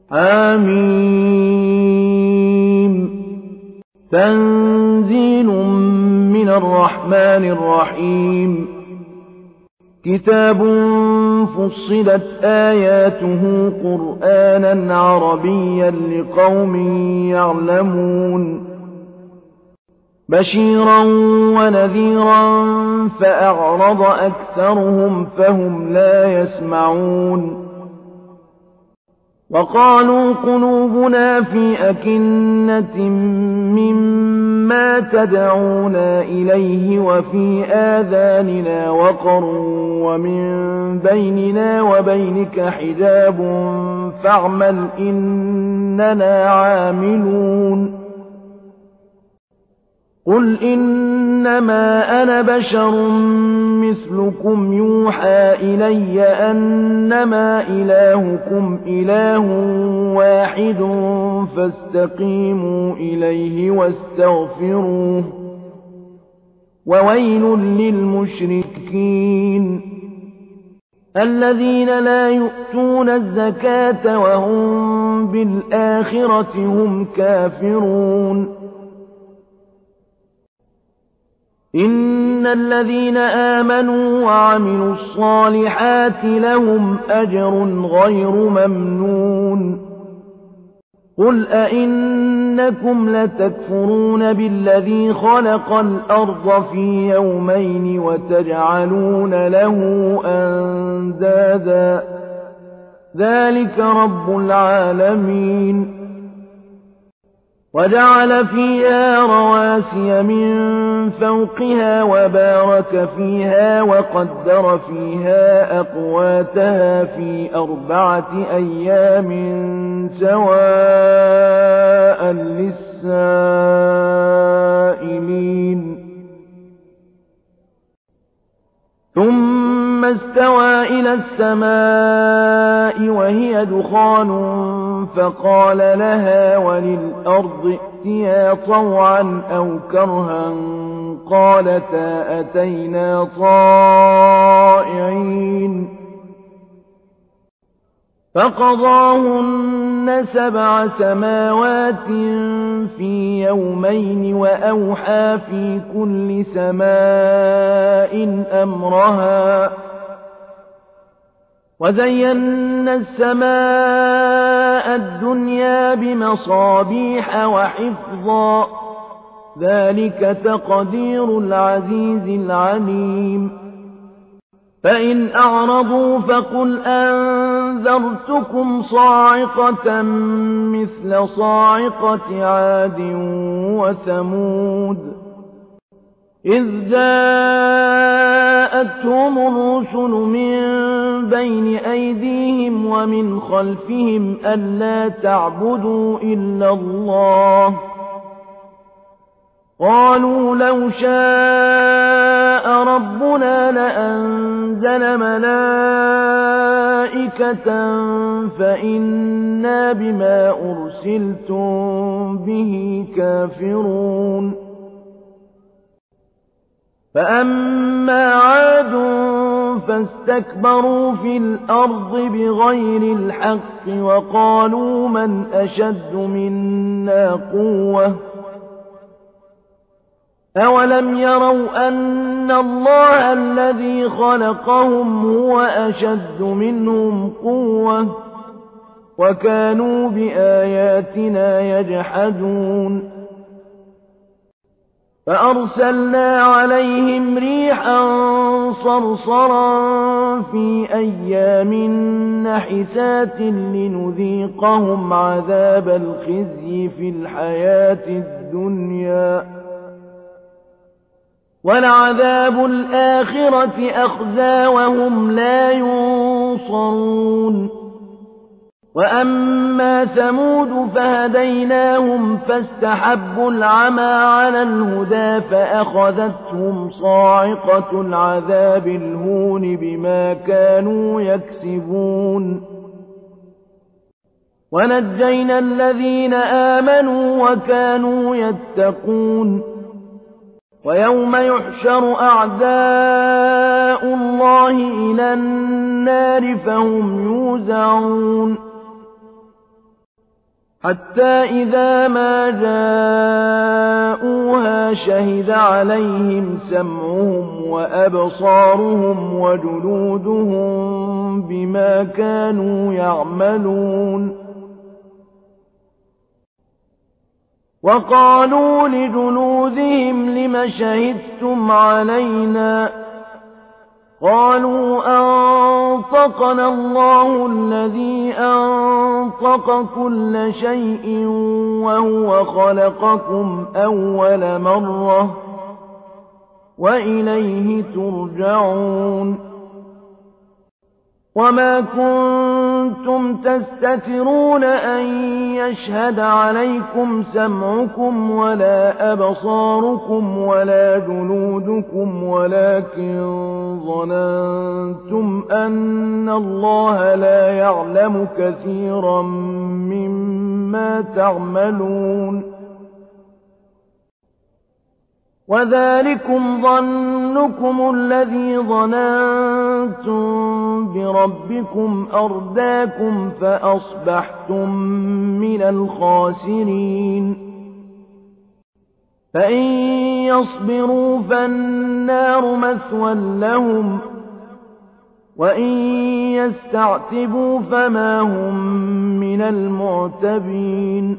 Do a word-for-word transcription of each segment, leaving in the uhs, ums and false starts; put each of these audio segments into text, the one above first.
حم تنزيل من الرحمن الرحيم كتاب فصلت آياته قرآنا عربيا لقوم يعلمون بشيرا ونذيرا فأعرض أكثرهم فهم لا يسمعون وقالوا قلوبنا في أكنة مما تدعونا إليه وفي آذاننا وقر ومن بيننا وبينك حجاب فاعمل إننا عاملون قل إنما أنا بشر مثلكم يوحى إلي أنما إلهكم إله واحد فاستقيموا إليه واستغفروه وويل للمشركين الذين لا يؤتون الزكاة وهم بالآخرة هم كافرون إن الذين آمنوا وعملوا الصالحات لهم أجر غير ممنون قل أئنكم لتكفرون بالذي خلق الأرض في يومين وتجعلون له أندادا ذلك رب العالمين وجعل فيها رواسي من فوقها وبارك فيها وقدر فيها أقواتها في أربعة أيام سواء للسائلين ثم استوى إلى السماء وهي دخان فقال لها وللأرض ائتيا طوعا أو كرها قالتا أتينا طائعين فقضاهن سبع سماوات في يومين وأوحى في كل سماء أمرها وزينا السماء الدنيا بمصابيح وحفظا ذلك تقدير العزيز العليم فإن أعرضوا فقل أنذرتكم صاعقة مثل صاعقة عاد وثمود إذ جاءتهم الرسل من بين أيديهم ومن خلفهم ألا تعبدوا إلا الله قالوا لو شاء ربنا لأنزل ملائكة فإنا بما أرسلتم به كافرون فأما عاد فاستكبروا في الأرض بغير الحق وقالوا من أشد منا قوة أولم يروا أن الله الذي خلقهم هو أشد منهم قوة وكانوا بآياتنا يجحدون فأرسلنا عليهم ريحا صرصرا في أيام نحسات لنذيقهم عذاب الخزي في الحياة الدنيا ولعذاب الآخرة أخزى وهم لا ينصرون وأما ثمود فهديناهم فاستحبوا العمى على الهدى فأخذتهم صاعقة العذاب الهون بما كانوا يكسبون ونجينا الذين آمنوا وكانوا يتقون ويوم يحشر أعداء الله إلى النار فهم يوزعون حتى إذا ما جاءوها شهد عليهم سمعهم وأبصارهم وجلودهم بما كانوا يعملون وقالوا لجلودهم لم شهدتم علينا قالوا أنطقنا الله الذي أنطق كل شيء وهو خلقكم أول مرة وإليه ترجعون وما كنتم تستترون أن يشهد عليكم سمعكم ولا أبصاركم ولا جلودكم ولكن ظننتم أن الله لا يعلم كثيرا مما تعملون وذلكم ظنكم الذي ظننتم بربكم أرداكم فأصبحتم من الخاسرين فإن يصبروا فالنار مثوى لهم وإن يستعتبوا فما هم من المعتبين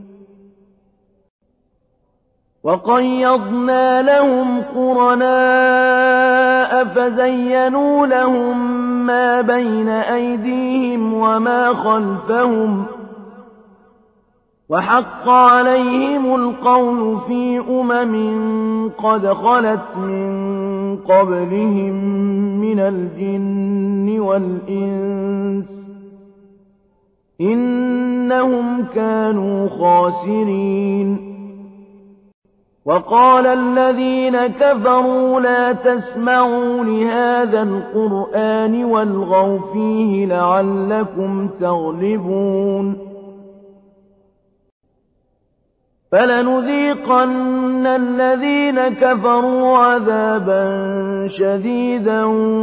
وقيضنا لهم قرناء فزينوا لهم ما بين أيديهم وما خلفهم وحق عليهم القول في أمم قد خلت من قبلهم من الجن والإنس إنهم كانوا خاسرين وقال الذين كفروا لا تسمعوا لهذا القرآن والغوا فيه لعلكم تغلبون فلنذيقن الذين كفروا عذابا شديدا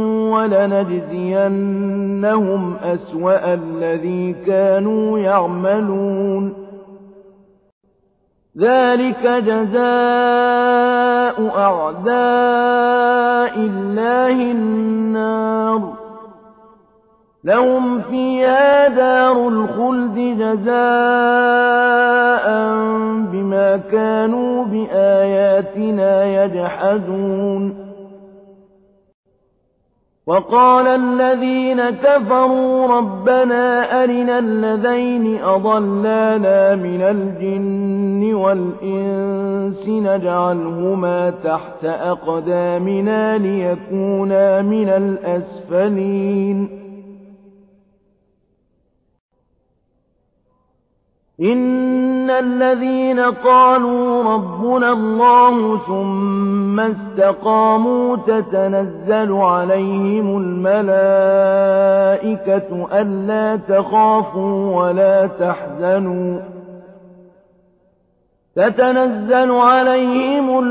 ولنجزينهم أسوأ الذي كانوا يعملون ذلك جزاء أعداء الله النار لهم فيها دار الخلد جزاء بما كانوا بآياتنا يجحدون وقال الذين كفروا ربنا أرنا الذين أضلانا من الجن والإنس نجعلهما تحت أقدامنا ليكونا من الأسفلين إن الذين قالوا ربنا الله ثم استقاموا تتنزل عليهم الملائكة ألا تخافوا ولا تحزنوا تتنزل عليهم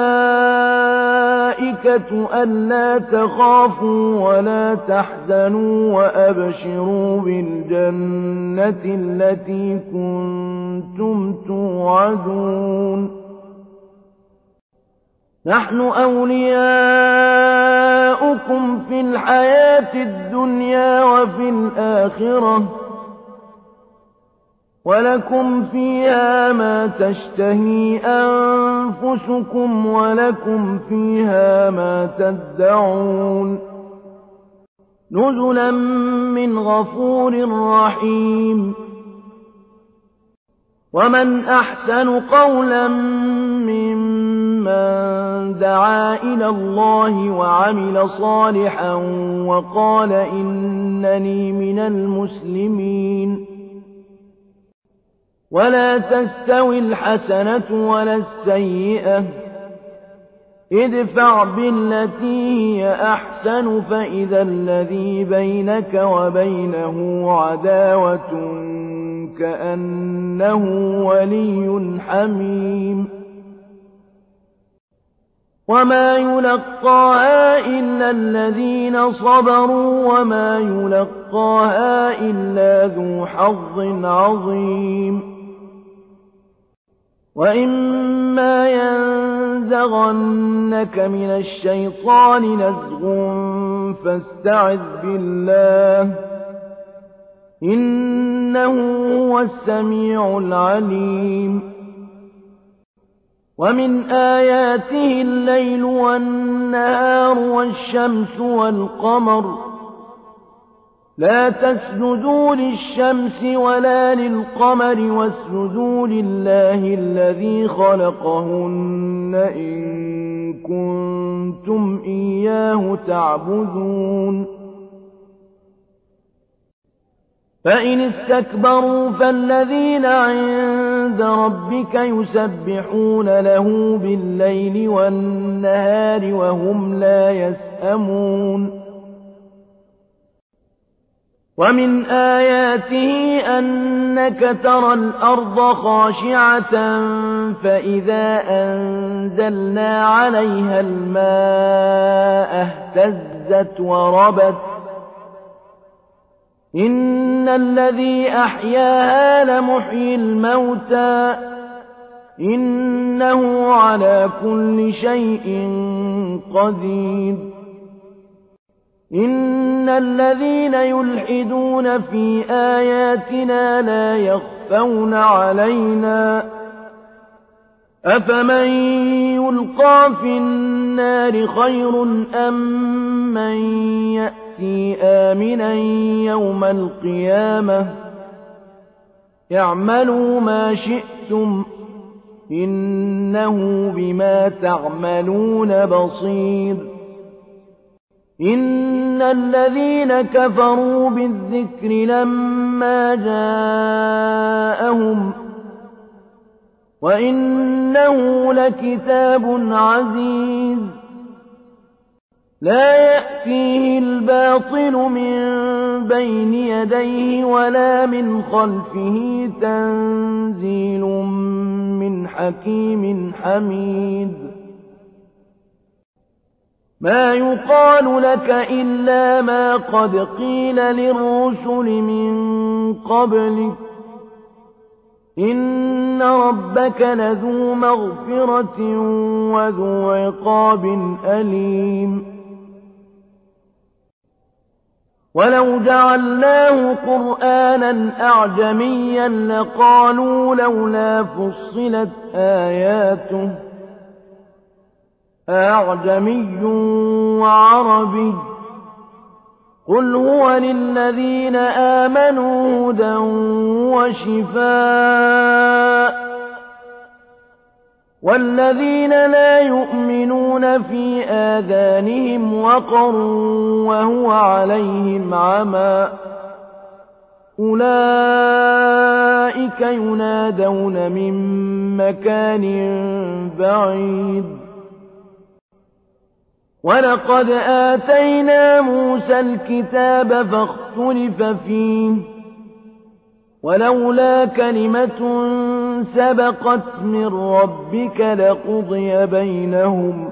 الملائكة ألا تخافوا ولا تحزنوا وأبشروا بالجنة التي كنتم توعدون نحن أولياؤكم في الحياة الدنيا وفي الآخرة ولكم فيها ما تشتهي أنفسكم ولكم فيها ما تدعون نزلا من غفور رحيم ومن أحسن قولا ممن دعا إلى الله وعمل صالحا وقال إنني من المسلمين ولا تستوي الحسنة ولا السيئة ادفع بالتي هي أحسن فإذا الذي بينك وبينه عداوة كأنه ولي حميم وما يلقاها إلا الذين صبروا وما يلقاها إلا ذو حظ عظيم وَإِمَّا يَنزَغَنَّكَ مِنَ الشَّيْطَانِ نَزْغٌ فَاسْتَعِذْ بِاللَّهِ ۖ إِنَّهُ هُوَ السَّمِيعُ الْعَلِيمُ. وَمِنْ آيَاتِهِ اللَّيْلُ وَالنَّهَارُ وَالشَّمْسُ وَالْقَمَرُ لَا تَسْجُدُوا لِلشَّمْسِ وَلَا لِلْقَمَرِ وَاسْجُدُوا لِلَّهِ الَّذِي خَلَقَهُنَّ إِن كُنتُمْ إِيَّاهُ تَعْبُدُونَ فَإِنِ اسْتَكْبَرُوا فَالَّذِينَ عِندَ رَبِّكَ يُسَبِّحُونَ لَهُ بِاللَّيْلِ وَالنَّهَارِ وَهُمْ لَا يَسْأَمُونَ وَمِنْ آيَاتِهِ أَنَّكَ تَرَى الْأَرْضَ خَاشِعَةً فَإِذَا أَنزَلْنَا عَلَيْهَا الْمَاءَ اهْتَزَّتْ وَرَبَتْ ۚ إِنَّ الَّذِي أَحْيَاهَا لَمُحْيِي الْمَوْتَىٰ ۚ إِنَّهُ عَلَىٰ كُلِّ شَيْءٍ قَدِيرٌ. إِنَّ الَّذِينَ يُلْحِدُونَ فِي آيَاتِنَا لَا يَخْفَوْنَ عَلَيْنَا ۗ أَفَمَن يُلْقَىٰ فِي النَّارِ خَيْرٌ أَم مَّن يَأْتِي آمِنًا يَوْمَ الْقِيَامَةِ ۚ اعْمَلُوا مَا شِئْتُمْ ۖ إِنَّهُ بِمَا تَعْمَلُونَ بَصِيرٌ. إِنَّ الَّذِينَ كَفَرُوا بِالذِّكْرِ لَمَّا جَاءَهُمْ وَإِنَّهُ لَكِتَابٌ عَزِيزٌ لَّا يَأْتِيهِ الْبَاطِلُ مِن بَيْنِ يَدَيْهِ وَلَا مِنْ خَلْفِهِ تَنزِيلٌ مِّنْ حَكِيمٍ حَمِيدٍ مَا يُقَالُ لَكَ إِلَّا مَا قَدْ قِيلَ لِلرُّسُلِ مِن قَبْلِكَ ۚ إِنَّ رَبَّكَ لَذُو مَغْفِرَةٍ وَذُو عِقَابٍ أَلِيمٍ. وَلَوْ جَعَلْنَاهُ قُرْآنًا أَعْجَمِيًّا لَّقَالُوا لَوْلَا فُصِّلَتْ آيَاتُهُ ۖ أَأَعْجَمِيٌّ وَعَرَبِيٌّ ۗ قُلْ هُوَ لِلَّذِينَ آمَنُوا هُدًى وَشِفَاءٌ ۖ وَالَّذِينَ لَا يُؤْمِنُونَ فِي آذَانِهِمْ وَقْرٌ وَهُوَ عَلَيْهِمْ عَمًى أُولَٰئِكَ يُنَادَوْنَ مِن مَّكَانٍ بَعِيدٍ. وَلَقَدْ آتَيْنَا مُوسَى الْكِتَابَ فَاخْتُلِفَ فِيهِ ۚ وَلَوْلَا كَلِمَةٌ سَبَقَتْ مِن رَّبِّكَ لَقُضِيَ بَيْنَهُمْ ۚ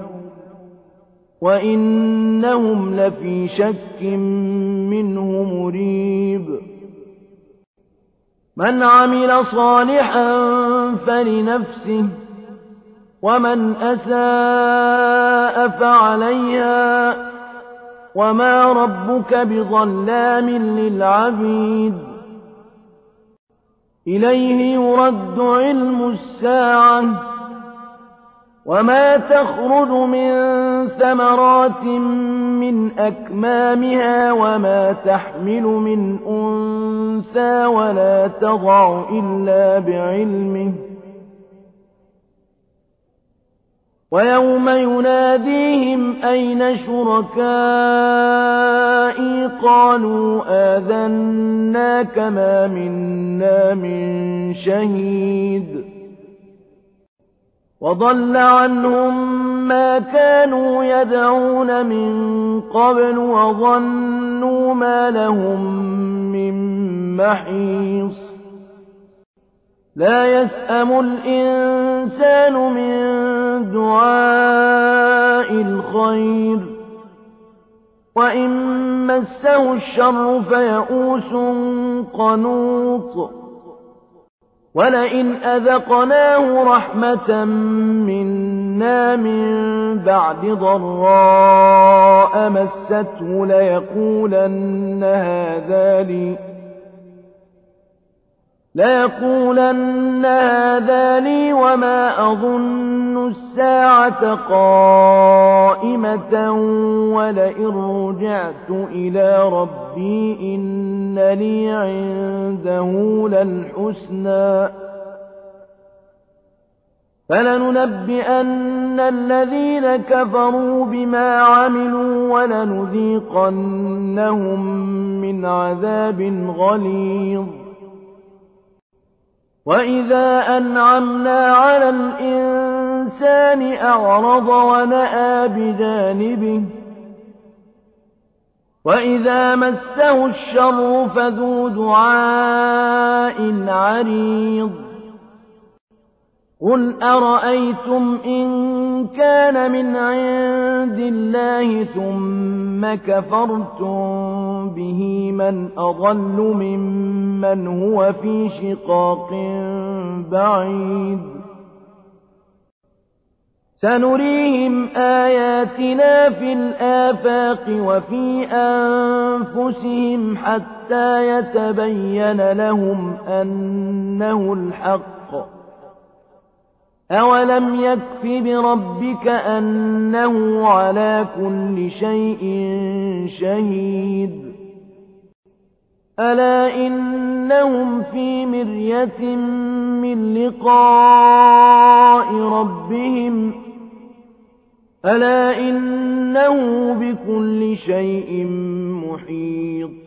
وَإِنَّهُمْ لَفِي شَكٍّ مِّنْهُ مُرِيبٍ. مَنْ عَمِلَ صَالِحًا فَلِنَفْسِهِ ۖ وَمَنْ أَسَاءَ فَعَلَيْهَا ۗ وَمَا رَبُّكَ بِظَلَّامٍ لِّلْعَبِيدِ. إِلَيْهِ يُرَدُّ عِلْمُ السَّاعَةِ ۚ وَمَا تَخْرُجُ مِن ثَمَرَاتٍ مِّنْ أَكْمَامِهَا وَمَا تَحْمِلُ مِنْ أُنثَىٰ وَلَا تَضَعُ إِلَّا بِعِلْمِهِ ۚ وَيَوْمَ يُنَادِيهِمْ أَيْنَ شُرَكَائِي قَالُوا آذَنَّاكَ مَا مِنَّا مِن شَهِيدٍ. وَضَلَّ عَنْهُم مَّا كَانُوا يَدْعُونَ مِن قَبْلُ وَظَنُّوا مَا لَهُم مِّن مَّحِيصٍ. لَّا يَسْأَمُ الْإِنسَانُ مِن دُعَاءِ الْخَيْرِ ۖ وَإِن مَّسَّهُ الشَّرُّ فَيَئُوسٌ قَنُوطٌ وَلَئِنْ أَذَقْنَاهُ رَحْمَةً مِّنَّا مِن بَعْدِ ضَرَّاءَ مَسَّتْهُ لَيَقُولَنَّ هَٰذَا لِي لَيَقُولَنَّ هَٰذَا لِي وَمَا أَظُنُّ السَّاعَةَ قَائِمَةً وَلَئِن رُّجِعْتُ إِلَىٰ رَبِّي إِنَّ لِي عِندَهُ لَلْحُسْنَىٰ فَلَنُنَبِّئَنَّ الَّذِينَ كَفَرُوا بِمَا عَمِلُوا وَلَنُذِيقَنَّهُم مِّنْ عَذَابٍ غَلِيظٍ وَإِذَا أَنْعَمْنَا عَلَى الْإِنسَانِ أَعْرَضَ وَنَأَىٰ بِجَانِبِهِ وَإِذَا مَسَّهُ الشَّرُّ فَذُو دُعَاءٍ عَرِيضٍ قُلْ أَرَأَيْتُمْ إِن كَانَ مِنْ عِندِ اللَّهِ ثُمَّ كَفَرْتُم بِهِ مَنْ أَضَلُّ مِمَّنْ هُوَ فِي شِقَاقٍ بَعِيدٍ سَنُرِيهِمْ آيَاتِنَا فِي الْآفَاقِ وَفِي أَنفُسِهِمْ حَتَّىٰ يَتَبَيَّنَ لَهُمْ أَنَّهُ الْحَقُّ أَوَلَمْ يَكْفِ بِرَبِّكَ أَنَّهُ عَلَىٰ كُلِّ شَيْءٍ شَهِيدٌ أَلَا إِنَّهُمْ فِي مِرْيَةٍ مِّن لِّقَاءِ رَبِّهِمْ أَلَا إِنَّهُ بِكُلِّ شَيْءٍ مُّحِيطٌ